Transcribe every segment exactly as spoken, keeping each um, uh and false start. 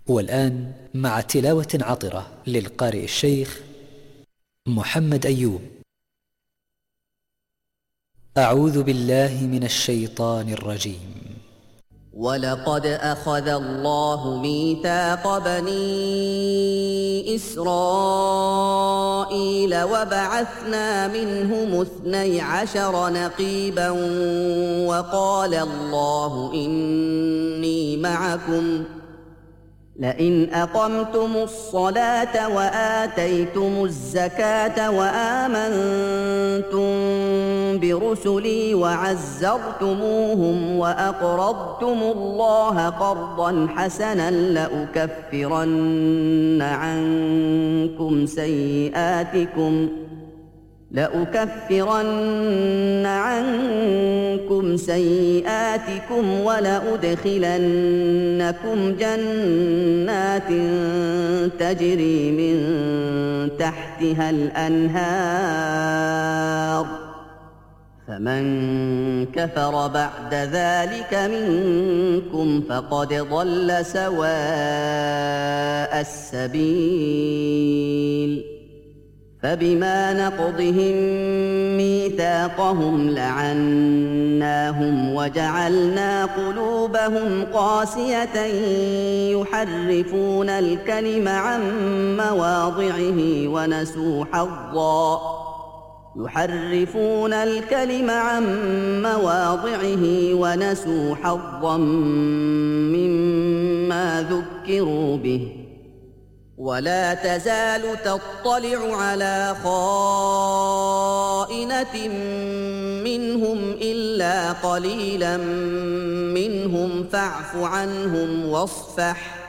والآن مع تلاوة عطرة للقارئ الشيخ محمد أيوب. أعوذ بالله من الشيطان الرجيم. ولقد أخذ الله ميثاق بني إسرائيل وبعثنا منهم اثني عشر نقيبا وقال الله إني معكم لئن أقمتم الصلاة وآتيتم الزكاة وآمنتم برسلي وعزرتموهم وأقرضتم الله قرضا حسنا لأكفرن عنكم سيئاتكم لأكفرن عنكم سيئاتكم ولأدخلنكم جنات تجري من تحتها الأنهار فمن كفر بعد ذلك منكم فقد ضل سواء السبيل. فبما نقضهم ميثاقهم لعناهم وجعلنا قلوبهم قاسية يحرفون الكلم عن مواضعه ونسوا حظا يحرفون الكلم عن مواضعه ونسوا حظا مما ذكروا به. ولا تزال تطلع على خائنة منهم إلا قليلا منهم فاعف عنهم واصفح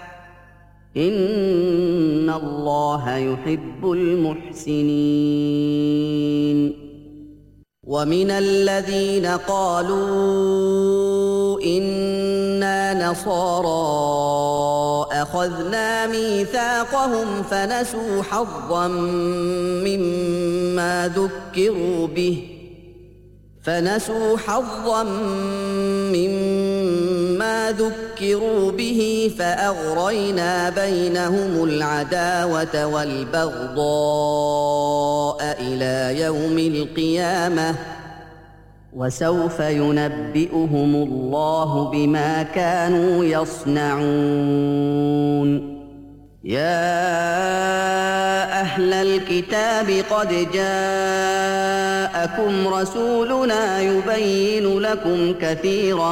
إن الله يحب المحسنين. ومن الذين قالوا إنا نصارى أخذنا ميثاقهم فنسوا حظا مما ذكروا به فنسوا حظا مما ذكروا به فأغرينا بينهم العداوة والبغضاء إلى يوم القيامة وسوف ينبئهم الله بما كانوا يصنعون. يا أهل الكتاب قد جاءكم رسولنا يبين لكم كثيرا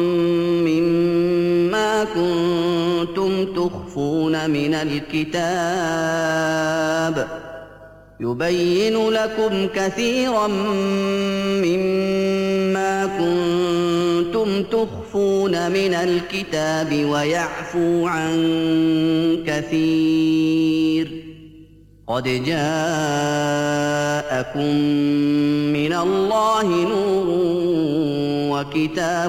مما كنتم تخفون من الكتاب يبين لكم كثيرا مما كنتم تخفون من الكتاب ويعفو عن كثير. قد جاءكم من الله نور وكتاب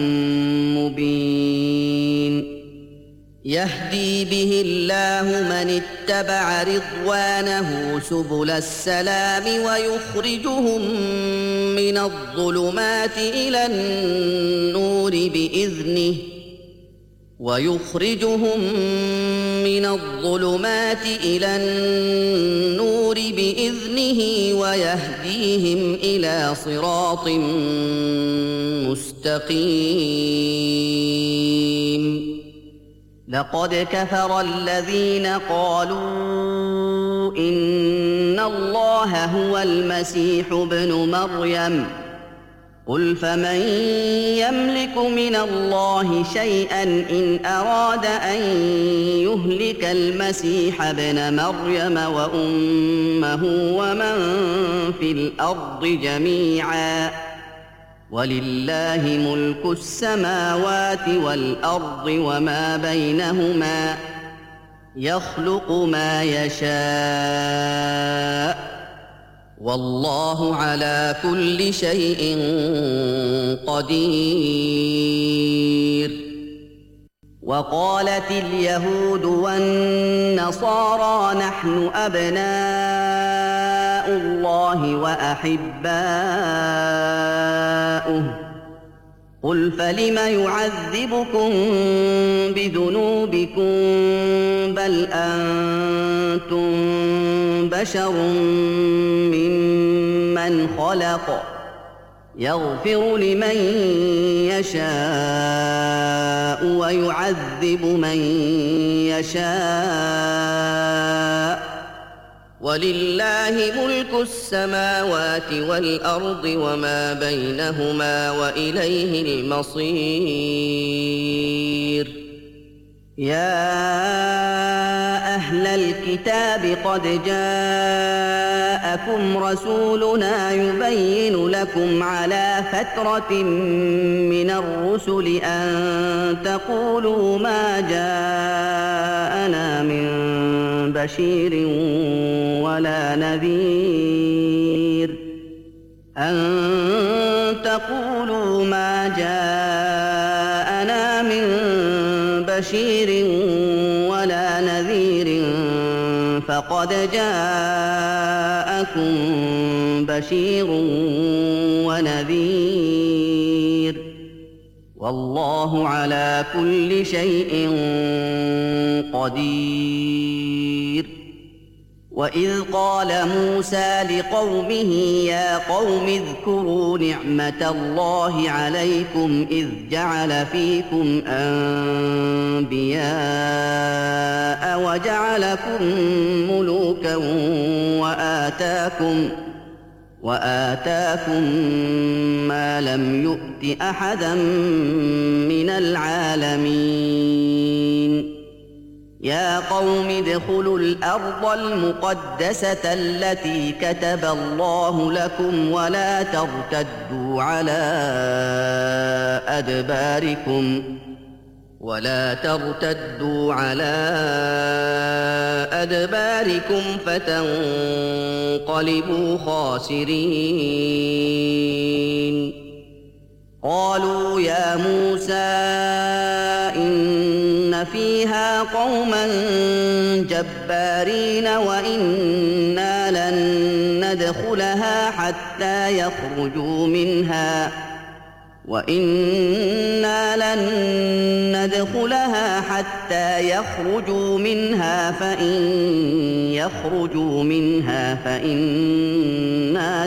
مبين يهدي به الله من اتبع رضوانه سبل السلام ويخرجهم من الظلمات إلى النور بإذنه ويخرجهم من الظلمات إلى النور بإذنه ويهديهم إلى صراط مستقيم. لقد كفر الذين قالوا إن الله هو المسيح ابن مريم قل فمن يملك من الله شيئا إن أراد أن يهلك المسيح ابن مريم وأمه ومن في الأرض جميعا ولله ملك السماوات والأرض وما بينهما يخلق ما يشاء والله على كل شيء قدير. وقالت اليهود والنصارى نحن أبناء الله وأحباؤه قل فلم يعذبكم بذنوبكم بل أنتم بشر ممن خلق يغفر لمن يشاء ويعذب من يشاء ولله ملك السماوات والأرض وما بينهما وإليه المصير يا أهل الكتاب قد جاءكم رسولنا يبين لكم على فترة من الرسل أن تقولوا ما جاءنا من بشير ولا نذير أن تقولوا ما جاءنا من بشير ولا نذير فقد جاءكم بشير ونذير والله على كل شيء قدير وإذ قال موسى لقومه يا قوم اذكروا نعمة الله عليكم إذ جعل فيكم أنبياء وجعلكم ملوكا وآتاكم وآتاكم ما لم يؤت أحدا من العالمين يا قوم ادخلوا الأرض المقدسة التي كتب الله لكم ولا ترتدوا على أدباركم ولا ترتدوا على أدباركم فتنقلبوا خاسرين قالوا يا موسى إن فيها قوما جبارين وإنا لن ندخلها حتى يخرجوا منها وإنا لن ندخلها حتى يخرجوا منها فإن يخرجوا منها فإنا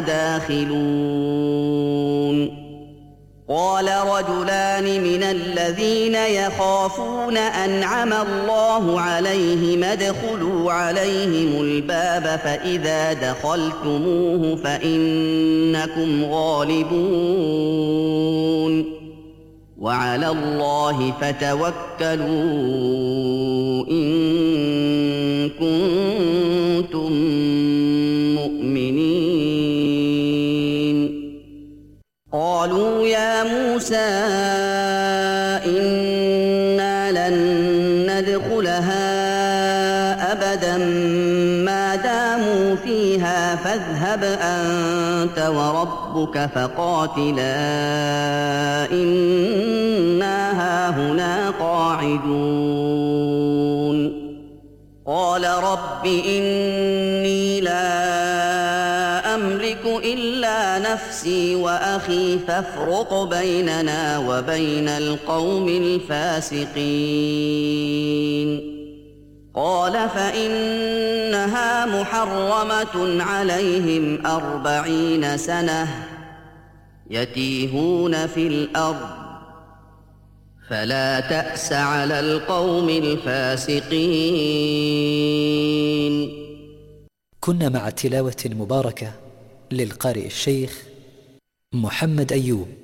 داخلون قال رجلان من الذين يخافون أنعم الله عليهم ادخلوا عليهم الباب فإذا دخلتموه فإنكم غالبون وعلى الله فتوكلوا إن كنتم مؤمنين قالوا يا موسى إنا لن ندخلها أبدا ما داموا فيها فاذهب أنت وربك فقاتلا إنا هاهنا قاعدون قال رب إني لا أملك إلا نفسي وأخي فافرق بيننا وبين القوم الفاسقين قال فإنها محرمة عليهم أربعين سنة يتيهون في الأرض فلا تأس على القوم الفاسقين. كنا مع تلاوة مباركة للقارئ الشيخ محمد أيوب.